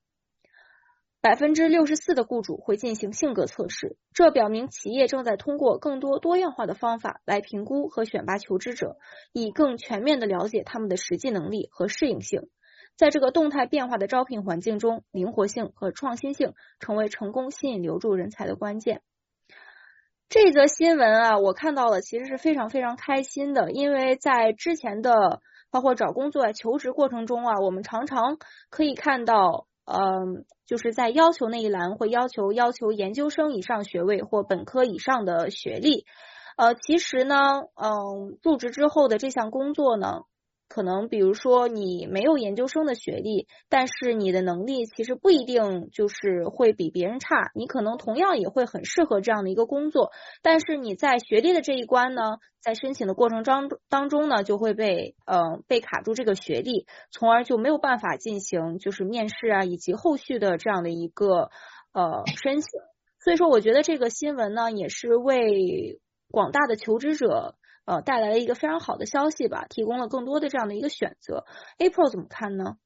64% 的雇主会进行性格测试。这表明企业正在通过更多多样化的方法来评估和选拔求职者，以更全面地了解他们的实际能力和适应性。在这个动态变化的招聘环境中，灵活性和创新性成为成功吸引留住人才的关键。这则新闻啊，我看到了其实是非常非常开心的，因为在之前的包括找工作求职过程中啊，我们常常可以看到就是在要求那一栏会要求研究生以上学位或本科以上的学历。其实呢入职之后的这项工作呢，可能比如说你没有研究生的学历，但是你的能力其实不一定就是会比别人差，你可能同样也会很适合这样的一个工作，但是你在学历的这一关呢，在申请的过程当中呢，就会被卡住这个学历，从而就没有办法进行就是面试啊以及后续的这样的一个申请。所以说我觉得这个新闻呢，也是为广大的求职者带来了一个非常好的消息吧，提供了更多的这样的一个选择。April 怎么看呢？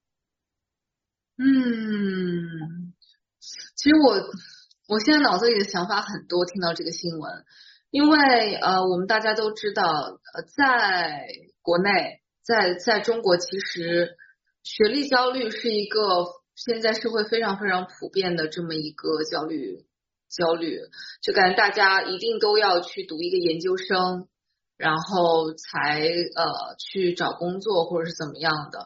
其实我现在脑子里的想法很多，听到这个新闻，因为我们大家都知道在国内在中国，其实学历焦虑是一个现在社会非常非常普遍的这么一个焦虑，就感觉大家一定都要去读一个研究生，然后才去找工作或者是怎么样的。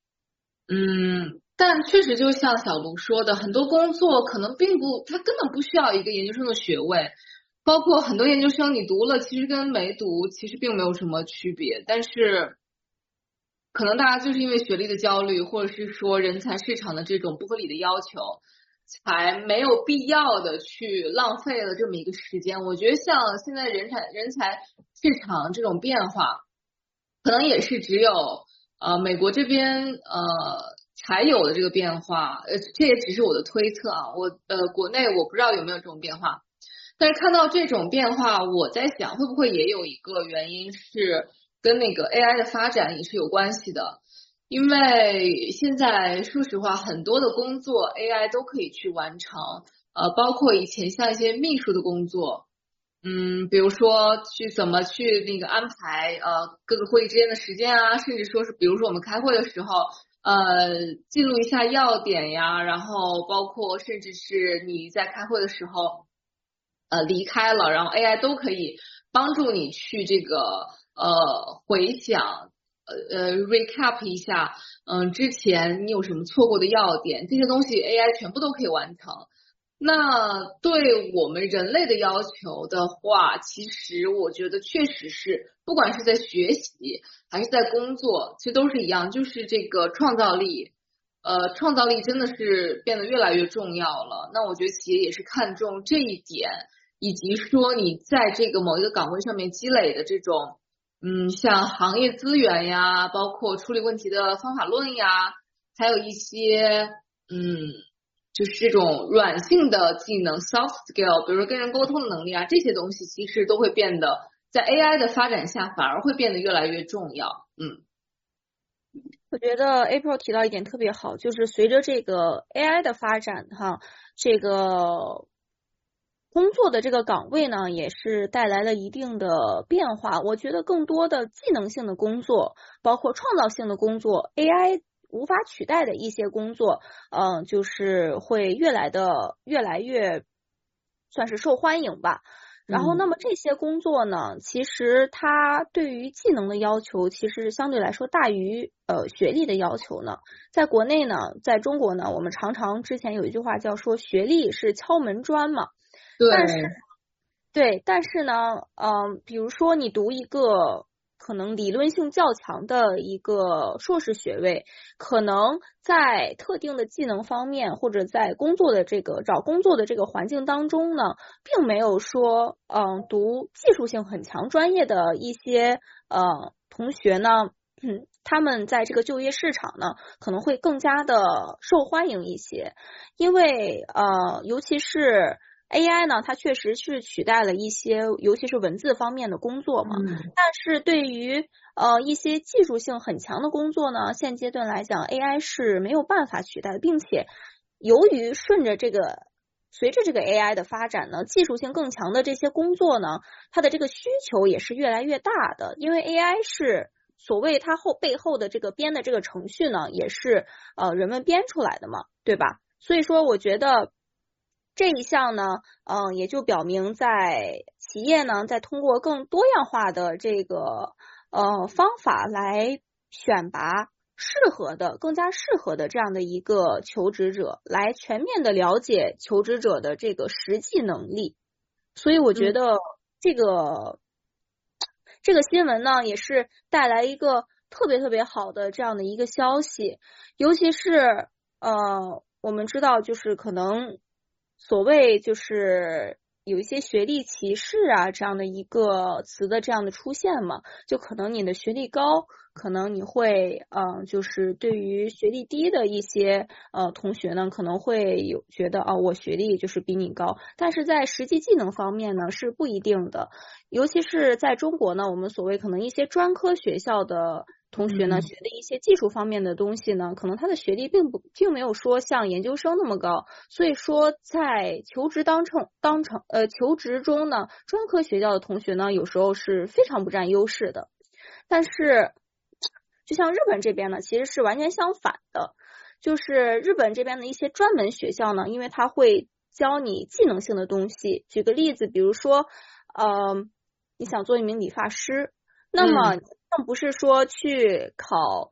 但确实就像小卢说的，很多工作可能他根本不需要一个研究生的学位，包括很多研究生你读了其实跟没读其实并没有什么区别，但是可能大家就是因为学历的焦虑，或者是说人才市场的这种不合理的要求，才没有必要的去浪费了这么一个时间。我觉得像现在人才市场这种变化，可能也是只有美国这边才有的这个变化，这也只是我的推测啊。国内我不知道有没有这种变化，但是看到这种变化，我在想会不会也有一个原因是跟那个 AI 的发展也是有关系的。因为现在说实话很多的工作 AI 都可以去完成，包括以前像一些秘书的工作，比如说怎么去那个安排各个会议之间的时间啊，甚至说是比如说我们开会的时候记录一下要点呀，然后包括甚至是你在开会的时候离开了，然后 AI 都可以帮助你去这个回想recap 一下之前你有什么错过的要点，这些东西 AI 全部都可以完成。那对我们人类的要求的话，其实我觉得确实是不管是在学习还是在工作，其实都是一样，就是这个创造力真的是变得越来越重要了。那我觉得企业也是看重这一点，以及说你在这个某一个岗位上面积累的这种像行业资源呀，包括处理问题的方法论呀，还有一些就是这种软性的技能 soft skill， 比如说跟人沟通的能力啊，这些东西其实都会变得在 AI 的发展下反而会变得越来越重要。 我觉得 April 提到一点特别好，就是随着这个 AI 的发展这个工作的这个岗位呢也是带来了一定的变化。我觉得更多的技能性的工作，包括创造性的工作， AI 无法取代的一些工作就是会越来越算是受欢迎吧。然后那么这些工作呢，其实它对于技能的要求其实相对来说大于学历的要求呢。在国内呢，在中国呢，我们常常之前有一句话叫说学历是敲门砖嘛， 对， 对，但是呢，比如说你读一个可能理论性较强的一个硕士学位，可能在特定的技能方面或者在工作的找工作的这个环境当中呢，并没有说读技术性很强专业的一些同学呢，他们在这个就业市场呢可能会更加的受欢迎一些，因为尤其是AI 呢，它确实是取代了一些，尤其是文字方面的工作嘛。但是对于一些技术性很强的工作呢，现阶段来讲 AI 是没有办法取代的，并且由于随着这个 AI 的发展呢，技术性更强的这些工作呢，它的这个需求也是越来越大的，因为 AI 是所谓它背后的这个编的这个程序呢，也是人们编出来的嘛，对吧？所以说我觉得这一项呢，也就表明在企业呢，在通过更多样化的这个方法来选拔更加适合的这样的一个求职者，来全面的了解求职者的这个实际能力。所以我觉得这个新闻呢，也是带来一个特别特别好的这样的一个消息，尤其是我们知道就是可能所谓就是有一些学历歧视啊这样的一个词的这样的出现嘛，就可能你的学历高，可能你会就是对于学历低的一些同学呢，可能会有觉得我学历就是比你高，但是在实际技能方面呢是不一定的，尤其是在中国呢，我们所谓可能一些专科学校的同学呢，学的一些技术方面的东西呢，可能他的学历并没有说像研究生那么高，所以说在求职求职中呢，专科学校的同学呢，有时候是非常不占优势的。但是就像日本这边呢，其实是完全相反的，就是日本这边的一些专门学校呢，因为它会教你技能性的东西，举个例子，比如说你想做一名理发师，那么并不是说去考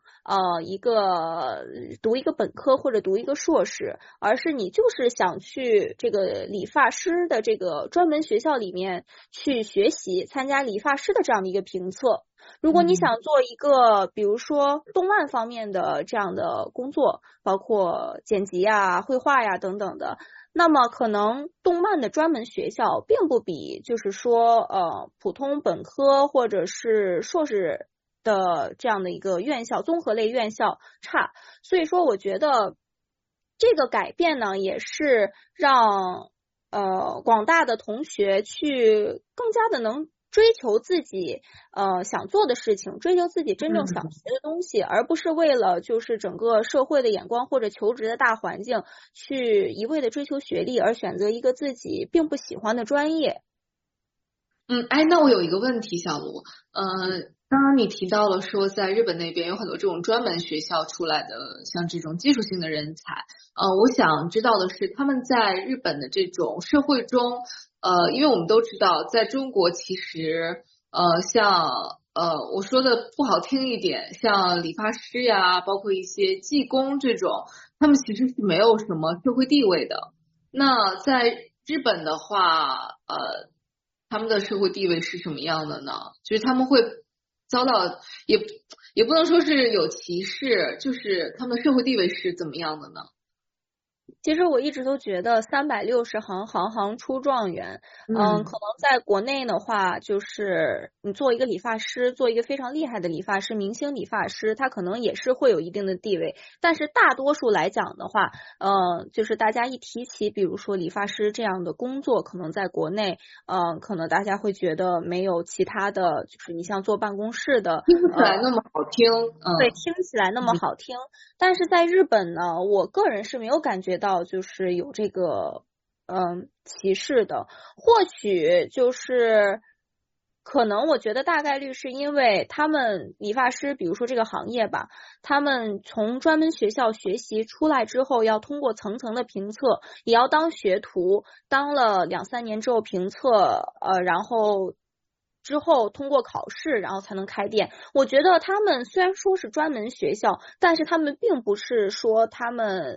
读一个本科或者读一个硕士，而是你就是想去这个理发师的这个专门学校里面去学习，参加理发师的这样的一个评测。如果你想做一个比如说动漫方面的这样的工作，包括剪辑啊、绘画呀等等的，那么可能动漫的专门学校并不比就是说普通本科或者是硕士的这样的一个院校综合类院校差，所以说我觉得这个改变呢，也是让广大的同学去更加的能追求自己想做的事情，追求自己真正想学的东西，而不是为了就是整个社会的眼光或者求职的大环境去一味的追求学历，而选择一个自己并不喜欢的专业。 那我有一个问题，小卢，刚刚你提到了说在日本那边有很多这种专门学校出来的像这种技术性的人才，我想知道的是他们在日本的这种社会中，因为我们都知道在中国其实像我说的不好听一点，像理发师呀，包括一些技工这种，他们其实是没有什么社会地位的。那在日本的话，他们的社会地位是什么样的呢？就是他们会遭到也不能说是有歧视，就是他们的社会地位是怎么样的呢？ 其实我一直都觉得360行，行行出状元。可能在国内的话，就是你做一个理发师，做一个非常厉害的理发师，明星理发师，他可能也是会有一定的地位。但是大多数来讲的话，就是大家一提起，比如说理发师这样的工作，可能在国内，可能大家会觉得没有其他的，就是你像坐办公室的， 听起来那么好听， 对，听起来那么好听。但是在日本呢，我个人是没有感觉到就是有这个歧视的，或许就是可能我觉得大概率是因为他们理发师比如说这个行业吧，他们从专门学校学习出来之后，要通过层层的评测，也要当学徒，当了2-3年之后评测，然后之后通过考试，然后才能开店。我觉得他们虽然说是专门学校，但是他们并不是说他们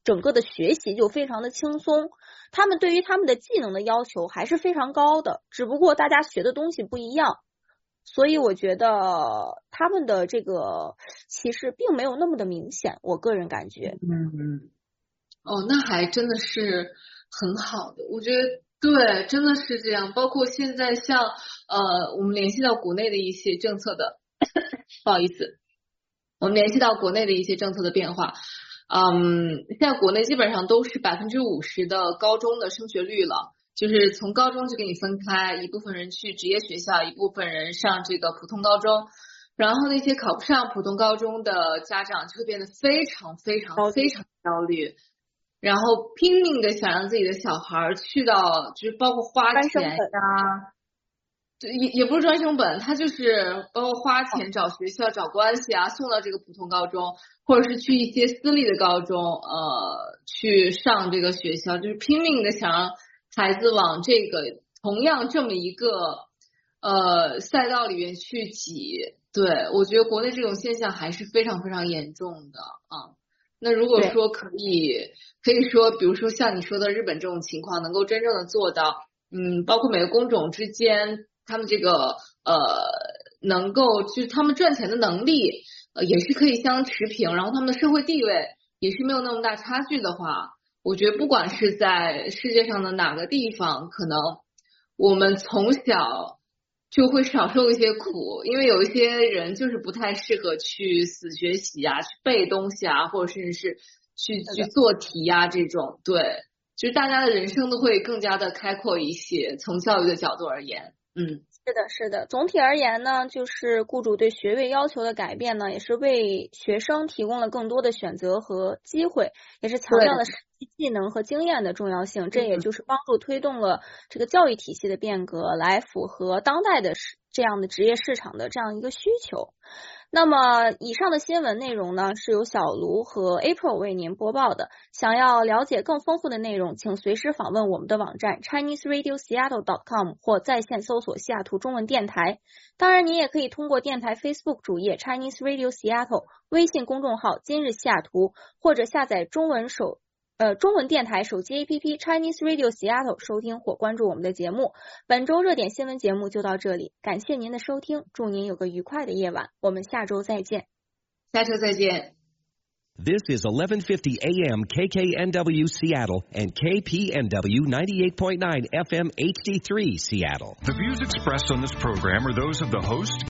整个的学习就非常的轻松，他们对于他们的技能的要求还是非常高的，只不过大家学的东西不一样，所以我觉得他们的这个歧视并没有那么的明显，我个人感觉。 那还真的是很好的，我觉得对，真的是这样。包括现在像我们联系到国内的一些政策的不好意思，我们联系到国内的一些政策的变化，现在国内基本上都是50%的高中的升学率了，就是从高中就给你分开，一部分人去职业学校，一部分人上这个普通高中，然后那些考不上普通高中的家长就会变得非常非常非常焦虑，然后拼命的想让自己的小孩去到，就是包括花钱呀，也不是专升本，他就是包括花钱找学校找关系啊，送到这个普通高中，或者是去一些私立的高中去上这个学校，就是拼命的想让孩子往这个同样这么一个赛道里面去挤。对，我觉得国内这种现象还是非常非常严重的啊。那如果说可以说，比如说像你说的日本这种情况，能够真正的做到，包括每个工种之间，他们这个能够就是他们赚钱的能力也是可以相持平，然后他们的社会地位也是没有那么大差距的话，我觉得不管是在世界上的哪个地方，可能我们从小就会少受一些苦，因为有一些人就是不太适合去死学习啊，去背东西啊，或者甚至是去做题啊这种。对，就是大家的人生都会更加的开阔一些，从教育的角度而言。 是的，总体而言呢，就是雇主对学位要求的改变呢，也是为学生提供了更多的选择和机会，也是强调了实际技能和经验的重要性，这也就是帮助推动了这个教育体系的变革，来符合当代的这样的职业市场的这样一个需求。那么以上的新闻内容呢，是由小卢和 April 为您播报的。想要了解更丰富的内容，请随时访问我们的网站 ChineseRadioSeattle.com 或在线搜索西雅图中文电台。当然，您也可以通过电台 Facebook 主页 Chinese Radio Seattle、微信公众号今日西雅图，或者下载中文电台手机 APP Chinese Radio Seattle 收听或关注我们的节目。本周热点新闻节目就到这里，感谢您的收听，祝您有个愉快的夜晚，我们下周再见。 下周再见。 This is 1150 AM KKNW Seattle and KPNW 98.9 FM HD3 Seattle. The views expressed on this program are those of the host,